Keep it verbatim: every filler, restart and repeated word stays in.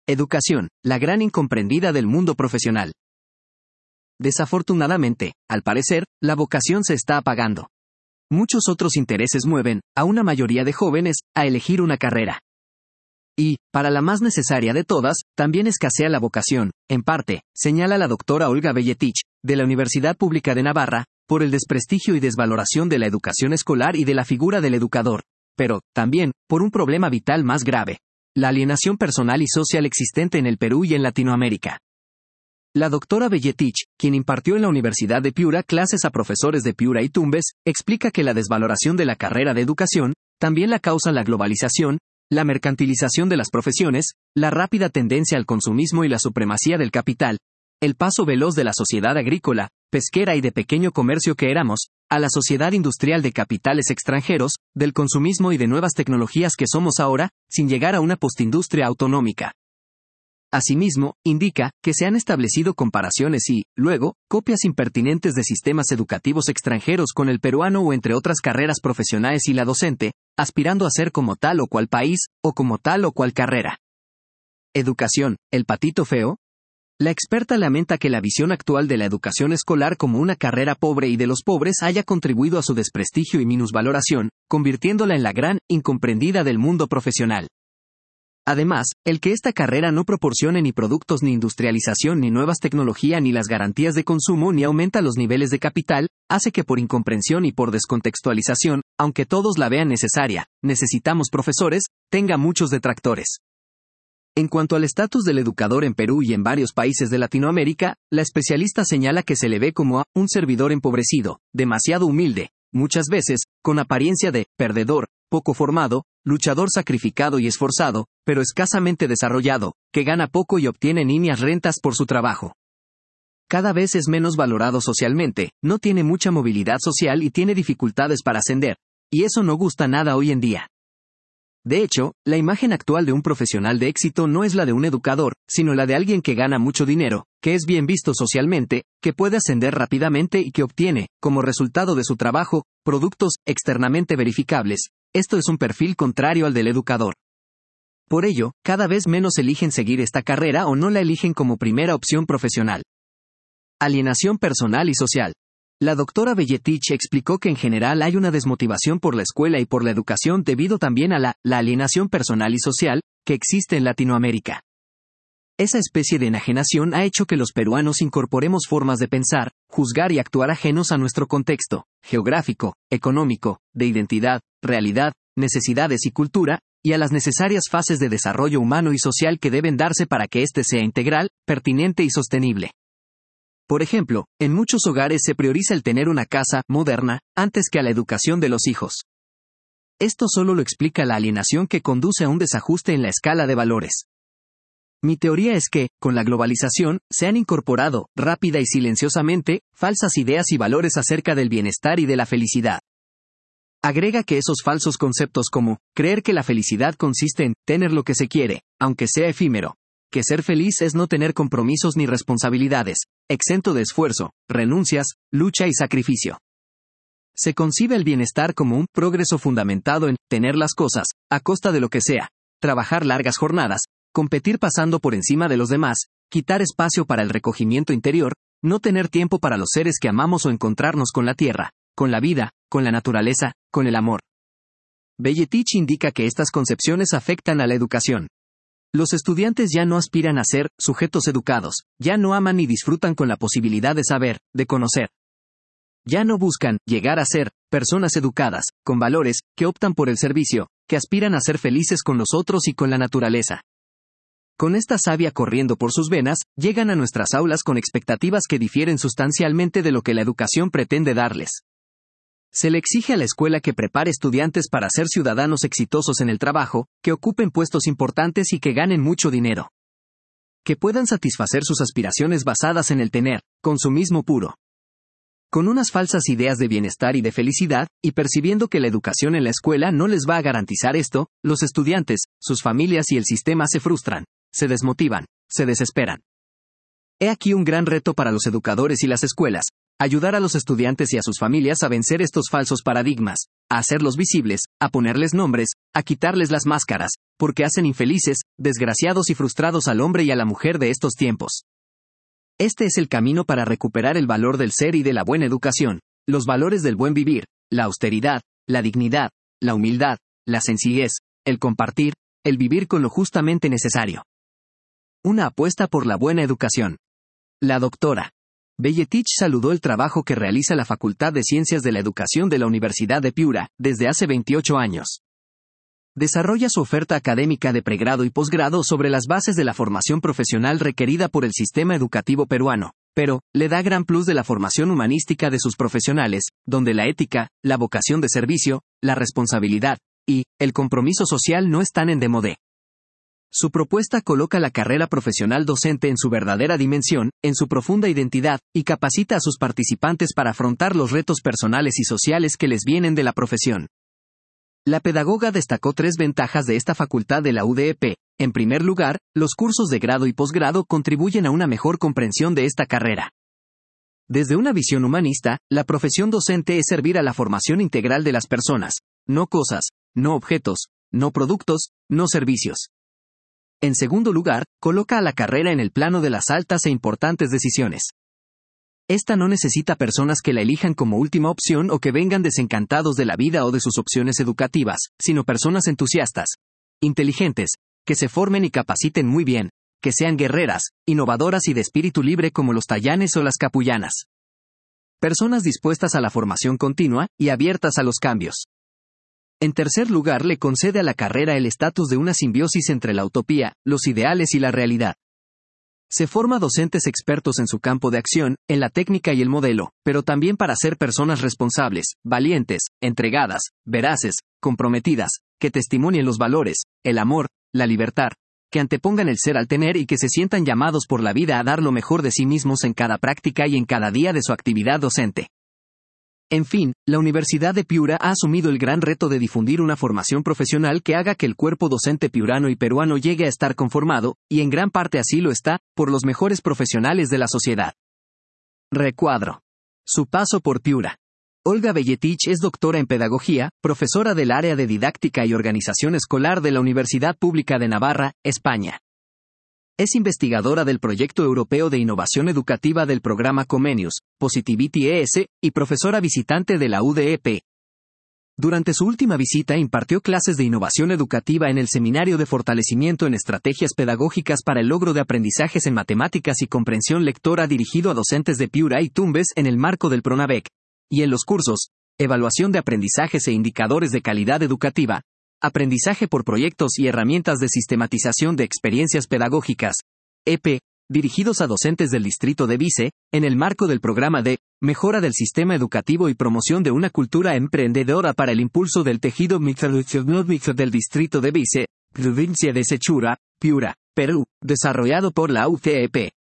Educación, la gran incomprendida del mundo profesional. Desafortunadamente, al parecer, la vocación se está apagando. Muchos otros intereses mueven, a una mayoría de jóvenes, a elegir una carrera. Y, para la más necesaria de todas, también escasea la vocación, en parte, señala la doctora Olga Belletich, de la Universidad Pública de Navarra, por el desprestigio y desvaloración de la educación escolar y de la figura del educador, pero, también, por un problema vital más grave: la alienación personal y social existente en el Perú y en Latinoamérica. La doctora Belletich, quien impartió en la Universidad de Piura clases a profesores de Piura y Tumbes, explica que la desvaloración de la carrera de educación también la causa la globalización, la mercantilización de las profesiones, la rápida tendencia al consumismo y la supremacía del capital, el paso veloz de la sociedad agrícola, pesquera y de pequeño comercio que éramos, a la sociedad industrial de capitales extranjeros, del consumismo y de nuevas tecnologías que somos ahora, sin llegar a una postindustria autonómica. Asimismo, indica que se han establecido comparaciones y, luego, copias impertinentes de sistemas educativos extranjeros con el peruano o entre otras carreras profesionales y la docente, aspirando a ser como tal o cual país, o como tal o cual carrera. Educación, ¿el patito feo? La experta lamenta que la visión actual de la educación escolar como una carrera pobre y de los pobres haya contribuido a su desprestigio y minusvaloración, convirtiéndola en la gran incomprendida del mundo profesional. Además, el que esta carrera no proporcione ni productos ni industrialización ni nuevas tecnologías ni las garantías de consumo ni aumenta los niveles de capital, hace que por incomprensión y por descontextualización, aunque todos la vean necesaria, necesitamos profesores, tenga muchos detractores. En cuanto al estatus del educador en Perú y en varios países de Latinoamérica, la especialista señala que se le ve como a un servidor empobrecido, demasiado humilde, muchas veces, con apariencia de perdedor, poco formado, luchador sacrificado y esforzado, pero escasamente desarrollado, que gana poco y obtiene niñas rentas por su trabajo. Cada vez es menos valorado socialmente, no tiene mucha movilidad social y tiene dificultades para ascender, y eso no gusta nada hoy en día. De hecho, la imagen actual de un profesional de éxito no es la de un educador, sino la de alguien que gana mucho dinero, que es bien visto socialmente, que puede ascender rápidamente y que obtiene, como resultado de su trabajo, productos externamente verificables. Esto es un perfil contrario al del educador. Por ello, cada vez menos eligen seguir esta carrera o no la eligen como primera opción profesional. Alienación personal y social. La doctora Belletich explicó que en general hay una desmotivación por la escuela y por la educación debido también a la, la alienación personal y social, que existe en Latinoamérica. Esa especie de enajenación ha hecho que los peruanos incorporemos formas de pensar, juzgar y actuar ajenos a nuestro contexto geográfico, económico, de identidad, realidad, necesidades y cultura, y a las necesarias fases de desarrollo humano y social que deben darse para que éste sea integral, pertinente y sostenible. Por ejemplo, en muchos hogares se prioriza el tener una casa moderna antes que a la educación de los hijos. Esto solo lo explica la alienación que conduce a un desajuste en la escala de valores. Mi teoría es que, con la globalización, se han incorporado, rápida y silenciosamente, falsas ideas y valores acerca del bienestar y de la felicidad. Agrega que esos falsos conceptos como, creer que la felicidad consiste en tener lo que se quiere, aunque sea efímero, que ser feliz es no tener compromisos ni responsabilidades, exento de esfuerzo, renuncias, lucha y sacrificio. Se concibe el bienestar como un progreso fundamentado en tener las cosas, a costa de lo que sea, trabajar largas jornadas, competir pasando por encima de los demás, quitar espacio para el recogimiento interior, no tener tiempo para los seres que amamos o encontrarnos con la tierra, con la vida, con la naturaleza, con el amor. Belletich indica que estas concepciones afectan a la educación. Los estudiantes ya no aspiran a ser sujetos educados, ya no aman ni disfrutan con la posibilidad de saber, de conocer. Ya no buscan llegar a ser personas educadas, con valores, que optan por el servicio, que aspiran a ser felices con los otros y con la naturaleza. Con esta savia corriendo por sus venas, llegan a nuestras aulas con expectativas que difieren sustancialmente de lo que la educación pretende darles. Se le exige a la escuela que prepare estudiantes para ser ciudadanos exitosos en el trabajo, que ocupen puestos importantes y que ganen mucho dinero. Que puedan satisfacer sus aspiraciones basadas en el tener, consumismo puro. Con unas falsas ideas de bienestar y de felicidad, y percibiendo que la educación en la escuela no les va a garantizar esto, los estudiantes, sus familias y el sistema se frustran, se desmotivan, se desesperan. He aquí un gran reto para los educadores y las escuelas: ayudar a los estudiantes y a sus familias a vencer estos falsos paradigmas, a hacerlos visibles, a ponerles nombres, a quitarles las máscaras, porque hacen infelices, desgraciados y frustrados al hombre y a la mujer de estos tiempos. Este es el camino para recuperar el valor del ser y de la buena educación, los valores del buen vivir, la austeridad, la dignidad, la humildad, la sencillez, el compartir, el vivir con lo justamente necesario. Una apuesta por la buena educación. La doctora Belletich saludó el trabajo que realiza la Facultad de Ciencias de la Educación de la Universidad de Piura, desde hace veintiocho años. Desarrolla su oferta académica de pregrado y posgrado sobre las bases de la formación profesional requerida por el sistema educativo peruano, pero le da gran plus de la formación humanística de sus profesionales, donde la ética, la vocación de servicio, la responsabilidad y el compromiso social no están en demodé. Su propuesta coloca la carrera profesional docente en su verdadera dimensión, en su profunda identidad, y capacita a sus participantes para afrontar los retos personales y sociales que les vienen de la profesión. La pedagoga destacó tres ventajas de esta facultad de la U D E P. En primer lugar, los cursos de grado y posgrado contribuyen a una mejor comprensión de esta carrera. Desde una visión humanista, la profesión docente es servir a la formación integral de las personas, no cosas, no objetos, no productos, no servicios. En segundo lugar, coloca a la carrera en el plano de las altas e importantes decisiones. Esta no necesita personas que la elijan como última opción o que vengan desencantados de la vida o de sus opciones educativas, sino personas entusiastas, inteligentes, que se formen y capaciten muy bien, que sean guerreras, innovadoras y de espíritu libre como los tayanes o las capullanas. Personas dispuestas a la formación continua y abiertas a los cambios. En tercer lugar, le concede a la carrera el estatus de una simbiosis entre la utopía, los ideales y la realidad. Se forma docentes expertos en su campo de acción, en la técnica y el modelo, pero también para ser personas responsables, valientes, entregadas, veraces, comprometidas, que testimonien los valores, el amor, la libertad, que antepongan el ser al tener y que se sientan llamados por la vida a dar lo mejor de sí mismos en cada práctica y en cada día de su actividad docente. En fin, la Universidad de Piura ha asumido el gran reto de difundir una formación profesional que haga que el cuerpo docente piurano y peruano llegue a estar conformado, y en gran parte así lo está, por los mejores profesionales de la sociedad. Recuadro. Su paso por Piura. Olga Belletich es doctora en Pedagogía, profesora del área de Didáctica y Organización Escolar de la Universidad Pública de Navarra, España. Es investigadora del Proyecto Europeo de Innovación Educativa del Programa Comenius, Positivity E S, y profesora visitante de la U D E P. Durante su última visita impartió clases de innovación educativa en el Seminario de Fortalecimiento en Estrategias Pedagógicas para el Logro de Aprendizajes en Matemáticas y Comprensión Lectora dirigido a docentes de Piura y Tumbes en el marco del PRONAVEC, y en los cursos, Evaluación de Aprendizajes e Indicadores de Calidad Educativa, Aprendizaje por Proyectos y Herramientas de Sistematización de Experiencias Pedagógicas, E P, dirigidos a docentes del distrito de Vice, en el marco del programa de Mejora del Sistema Educativo y Promoción de una Cultura Emprendedora para el Impulso del Tejido Microeconómico del distrito de Vice, provincia de Sechura, Piura, Perú, desarrollado por la U T E P.